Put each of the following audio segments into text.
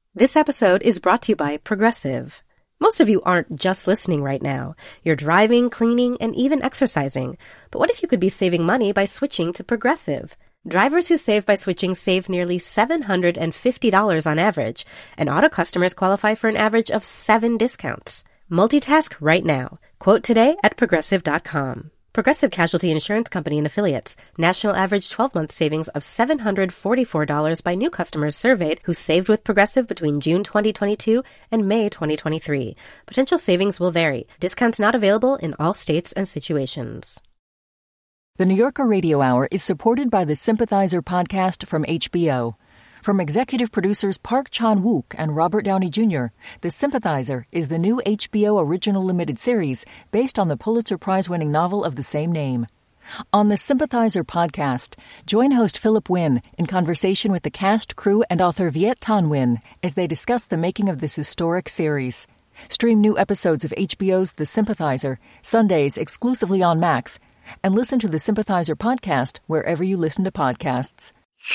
This episode is brought to you by Progressive. Most of you aren't just listening right now. You're driving, cleaning, and even exercising. But what if you could be saving money by switching to Progressive? Drivers who save by switching save nearly $750 on average, and auto customers qualify for an average of 7 discounts. Multitask right now. Quote today at Progressive.com. Progressive Casualty Insurance Company and Affiliates. National average 12-month savings of $744 by new customers surveyed who saved with Progressive between June 2022 and May 2023. Potential savings will vary. Discounts not available in all states and situations. The New Yorker Radio Hour is supported by the Sympathizer podcast from HBO. From executive producers Park Chan-wook and Robert Downey Jr., The Sympathizer is the new HBO original limited series based on the Pulitzer Prize-winning novel of the same name. On the Sympathizer podcast, join host Philip Wynn in conversation with the cast, crew, and author Viet Thanh Nguyen as they discuss the making of this historic series. Stream new episodes of HBO's The Sympathizer, Sundays exclusively on Max, and listen to the Sympathizer podcast wherever you listen to podcasts.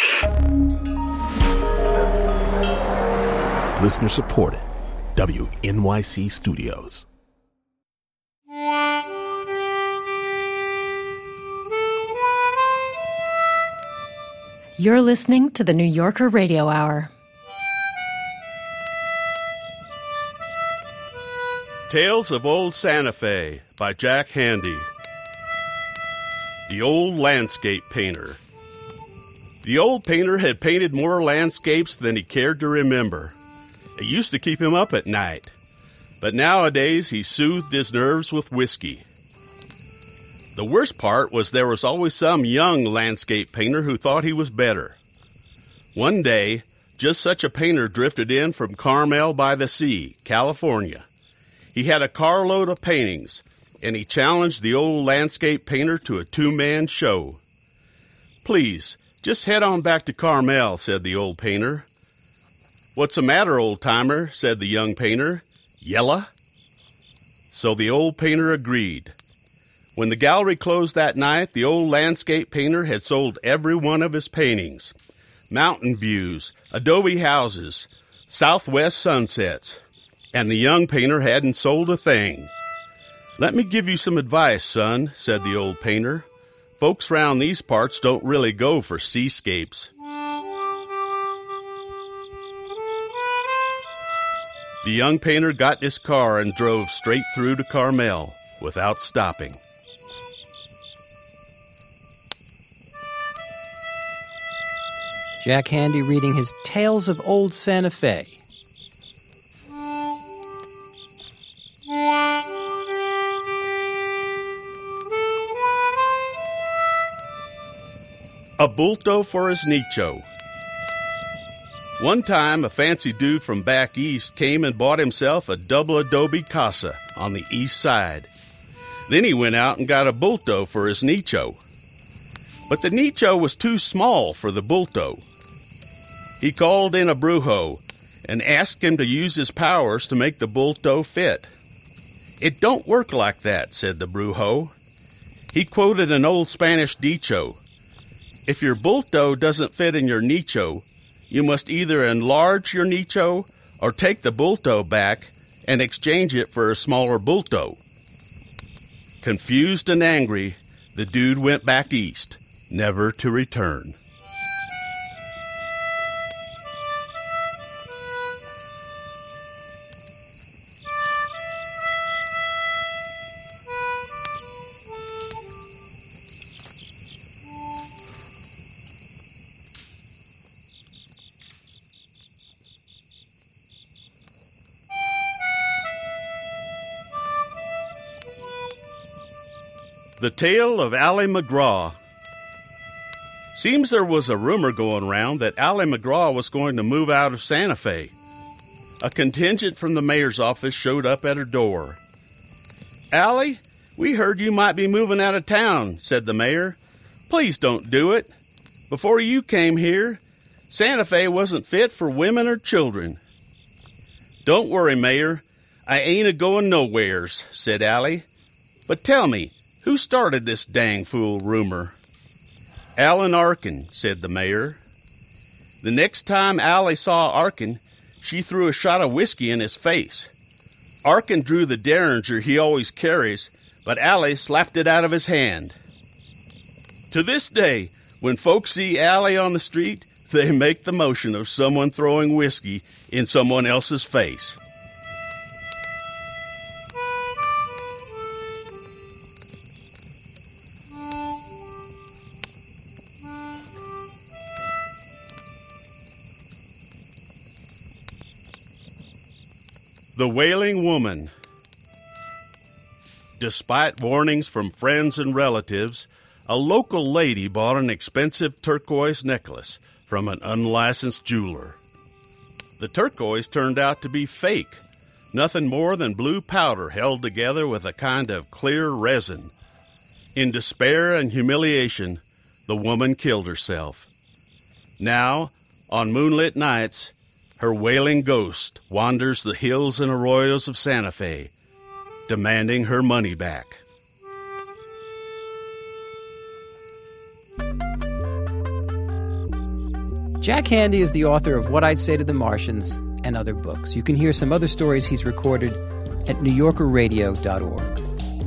Listener supported. WNYC Studios. You're listening to the New Yorker Radio Hour. Tales of Old Santa Fe by Jack Handey. The Old Landscape Painter. The old painter had painted more landscapes than he cared to remember. It used to keep him up at night, but nowadays he soothed his nerves with whiskey. The worst part was there was always some young landscape painter who thought he was better. One day, just such a painter drifted in from Carmel by the Sea, California. He had a carload of paintings, and he challenged the old landscape painter to a 2-man show. "Please, just head on back to Carmel," said the old painter. "What's the matter, old-timer?" said the young painter. "Yella?" So the old painter agreed. When the gallery closed that night, the old landscape painter had sold every one of his paintings. Mountain views, adobe houses, southwest sunsets. And the young painter hadn't sold a thing. "Let me give you some advice, son," said the old painter. "Folks round these parts don't really go for seascapes." The young painter got in his car and drove straight through to Carmel without stopping. Jack Handey reading his Tales of Old Santa Fe. A bulto for his nicho. One time, a fancy dude from back east came and bought himself a double adobe casa on the east side. Then he went out and got a bulto for his nicho. But the nicho was too small for the bulto. He called in a brujo and asked him to use his powers to make the bulto fit. "It don't work like that," said the brujo. He quoted an old Spanish dicho. "If your bulto doesn't fit in your nicho, you must either enlarge your nicho or take the bulto back and exchange it for a smaller bulto." Confused and angry, the dude went back east, never to return. The Tale of Ally McGraw. Seems there was a rumor going round that Ally McGraw was going to move out of Santa Fe. A contingent from the mayor's office showed up at her door. "Ally, we heard you might be moving out of town," said the mayor. "Please don't do it. Before you came here, Santa Fe wasn't fit for women or children." "Don't worry, Mayor. I ain't a-going nowheres," said Ally. "But tell me, who started this dang fool rumor?" "Alan Arkin," said the mayor. The next time Ally saw Arkin, she threw a shot of whiskey in his face. Arkin drew the derringer he always carries, but Allie slapped it out of his hand. To this day, when folks see Allie on the street, they make the motion of someone throwing whiskey in someone else's face. The Wailing Woman. Despite warnings from friends and relatives, a local lady bought an expensive turquoise necklace from an unlicensed jeweler. The turquoise turned out to be fake, nothing more than blue powder held together with a kind of clear resin. In despair and humiliation, the woman killed herself. Now, on moonlit nights, her wailing ghost wanders the hills and arroyos of Santa Fe, demanding her money back. Jack Handey is the author of What I'd Say to the Martians and other books. You can hear some other stories he's recorded at NewYorkerRadio.org.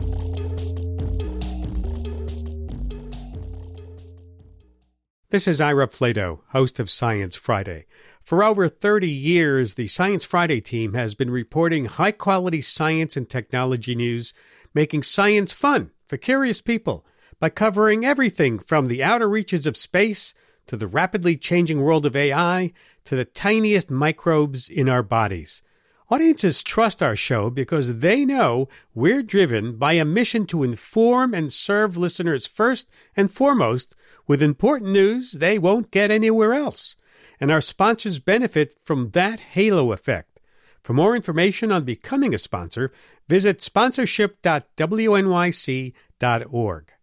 This is Ira Flato, host of Science Friday. For over 30 years, the Science Friday team has been reporting high-quality science and technology news, making science fun for curious people by covering everything from the outer reaches of space to the rapidly changing world of AI to the tiniest microbes in our bodies. Audiences trust our show because they know we're driven by a mission to inform and serve listeners first and foremost with important news they won't get anywhere else. And our sponsors benefit from that halo effect. For more information on becoming a sponsor, visit sponsorship.wnyc.org.